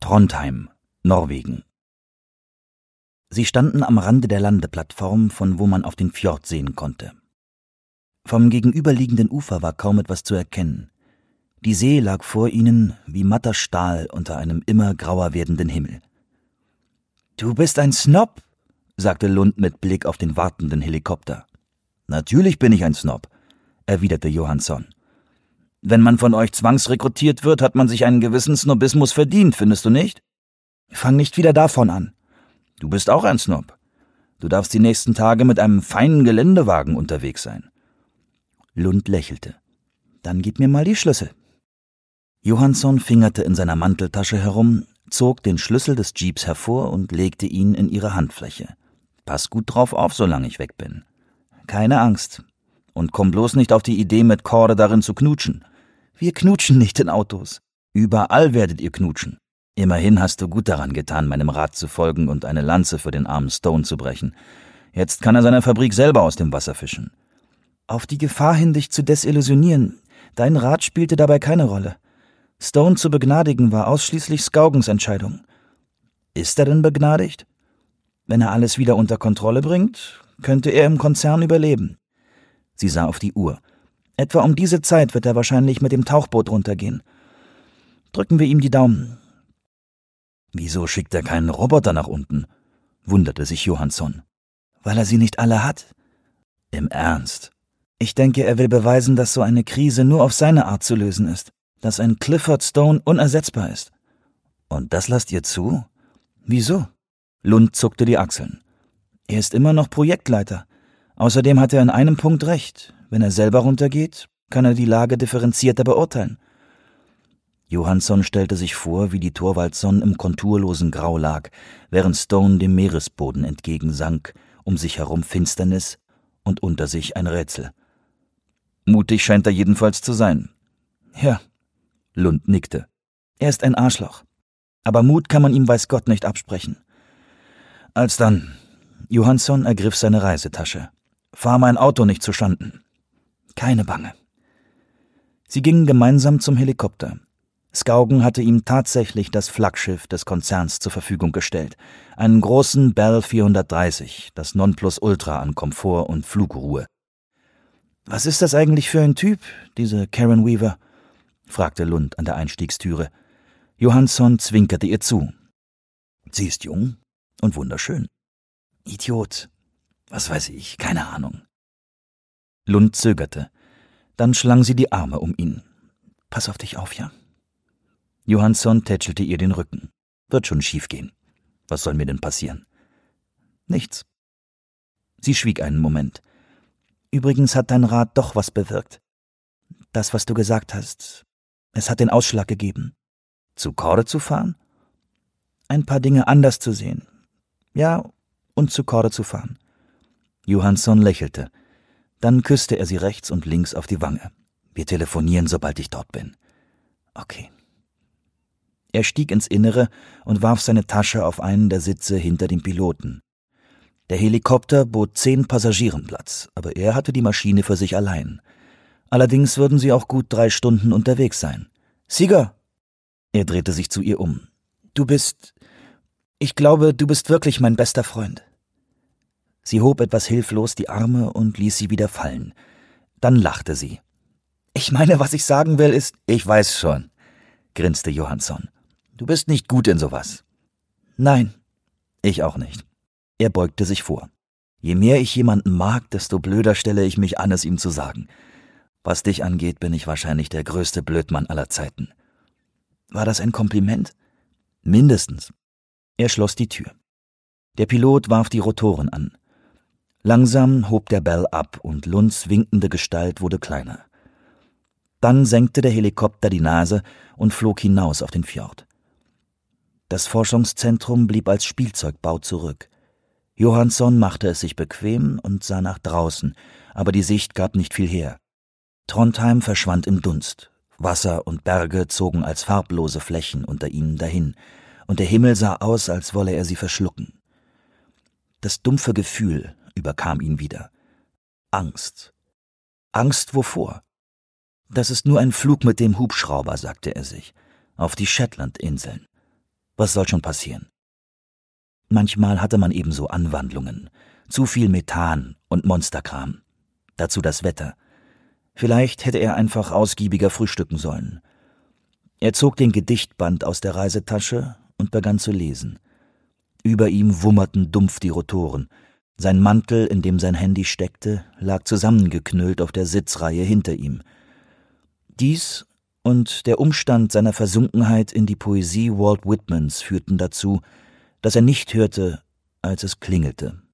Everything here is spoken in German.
Trondheim, Norwegen. Sie standen am Rande der Landeplattform, von wo man auf den Fjord sehen konnte. Vom gegenüberliegenden Ufer war kaum etwas zu erkennen. Die See lag vor ihnen wie matter Stahl unter einem immer grauer werdenden Himmel. »Du bist ein Snob«, sagte Lund mit Blick auf den wartenden Helikopter. »Natürlich bin ich ein Snob«, erwiderte Johansson. »Wenn man von euch zwangsrekrutiert wird, hat man sich einen gewissen Snobismus verdient, findest du nicht?« »Fang nicht wieder davon an.« »Du bist auch ein Snob. Du darfst die nächsten Tage mit einem feinen Geländewagen unterwegs sein.« Lund lächelte. »Dann gib mir mal die Schlüssel.« Johansson fingerte in seiner Manteltasche herum, zog den Schlüssel des Jeeps hervor und legte ihn in ihre Handfläche. »Pass gut drauf auf, solange ich weg bin.« »Keine Angst. Und komm bloß nicht auf die Idee, mit Korde darin zu knutschen.« »Wir knutschen nicht in Autos.« »Überall werdet ihr knutschen. Immerhin hast du gut daran getan, meinem Rat zu folgen und eine Lanze für den armen Stone zu brechen. Jetzt kann er seine Fabrik selber aus dem Wasser fischen.« »Auf die Gefahr hin, dich zu desillusionieren. Dein Rat spielte dabei keine Rolle. Stone zu begnadigen war ausschließlich Skaugens Entscheidung.« »Ist er denn begnadigt?« »Wenn er alles wieder unter Kontrolle bringt, könnte er im Konzern überleben.« Sie sah auf die Uhr. »Etwa um diese Zeit wird er wahrscheinlich mit dem Tauchboot runtergehen. Drücken wir ihm die Daumen.« »Wieso schickt er keinen Roboter nach unten?« wunderte sich Johansson. »Weil er sie nicht alle hat.« »Im Ernst?« »Ich denke, er will beweisen, dass so eine Krise nur auf seine Art zu lösen ist. Dass ein Clifford Stone unersetzbar ist.« »Und das lasst ihr zu?« »Wieso?« Lund zuckte die Achseln. »Er ist immer noch Projektleiter. Außerdem hat er in einem Punkt recht. Wenn er selber runtergeht, kann er die Lage differenzierter beurteilen.« Johansson stellte sich vor, wie die Thorwaldson im konturlosen Grau lag, während Stone dem Meeresboden entgegensank, um sich herum Finsternis und unter sich ein Rätsel. »Mutig scheint er jedenfalls zu sein.« »Ja«, Lund nickte. »Er ist ein Arschloch. Aber Mut kann man ihm weiß Gott nicht absprechen.« »Alsdann.« Johansson ergriff seine Reisetasche. »Fahr mein Auto nicht zuschanden.« »Keine Bange.« Sie gingen gemeinsam zum Helikopter. Skaugen hatte ihm tatsächlich das Flaggschiff des Konzerns zur Verfügung gestellt, einen großen Bell 430, das Nonplusultra an Komfort und Flugruhe. »Was ist das eigentlich für ein Typ, diese Karen Weaver?« fragte Lund an der Einstiegstüre. Johansson zwinkerte ihr zu. »Sie ist jung und wunderschön.« »Idiot. Was weiß ich, keine Ahnung.« Lund zögerte. Dann schlang sie die Arme um ihn. »Pass auf dich auf, ja?« Johansson tätschelte ihr den Rücken. »Wird schon schief gehen. Was soll mir denn passieren?« »Nichts.« Sie schwieg einen Moment. »Übrigens hat dein Rat doch was bewirkt. Das, was du gesagt hast, es hat den Ausschlag gegeben.« »Zu Korde zu fahren?« »Ein paar Dinge anders zu sehen. Ja, und zu Korde zu fahren.« Johansson lächelte. Dann küsste er sie rechts und links auf die Wange. »Wir telefonieren, sobald ich dort bin.« »Okay.« Er stieg ins Innere und warf seine Tasche auf einen der Sitze hinter dem Piloten. Der Helikopter bot 10 Passagieren Platz, aber er hatte die Maschine für sich allein. Allerdings würden sie auch gut 3 Stunden unterwegs sein. »Sieger!« Er drehte sich zu ihr um. Ich glaube, du bist wirklich mein bester Freund.« Sie hob etwas hilflos die Arme und ließ sie wieder fallen. Dann lachte sie. »Ich meine, was ich sagen will, ist...« »Ich weiß schon«, grinste Johansson. »Du bist nicht gut in sowas.« »Nein.« »Ich auch nicht.« Er beugte sich vor. »Je mehr ich jemanden mag, desto blöder stelle ich mich an, es ihm zu sagen. Was dich angeht, bin ich wahrscheinlich der größte Blödmann aller Zeiten.« »War das ein Kompliment?« »Mindestens.« Er schloss die Tür. Der Pilot warf die Rotoren an. Langsam hob der Bell ab und Lunds winkende Gestalt wurde kleiner. Dann senkte der Helikopter die Nase und flog hinaus auf den Fjord. Das Forschungszentrum blieb als Spielzeugbau zurück. Johansson machte es sich bequem und sah nach draußen, aber die Sicht gab nicht viel her. Trondheim verschwand im Dunst. Wasser und Berge zogen als farblose Flächen unter ihnen dahin, und der Himmel sah aus, als wolle er sie verschlucken. Das dumpfe Gefühl überkam ihn wieder. Angst. Angst wovor? Das ist nur ein Flug mit dem Hubschrauber, sagte er sich, auf die Shetlandinseln. Was soll schon passieren? Manchmal hatte man ebenso Anwandlungen, zu viel Methan und Monsterkram. Dazu das Wetter. Vielleicht hätte er einfach ausgiebiger frühstücken sollen. Er zog den Gedichtband aus der Reisetasche und begann zu lesen. Über ihm wummerten dumpf die Rotoren. Sein Mantel, in dem sein Handy steckte, lag zusammengeknüllt auf der Sitzreihe hinter ihm. Dies und der Umstand seiner Versunkenheit in die Poesie Walt Whitmans führten dazu, dass er nicht hörte, als es klingelte.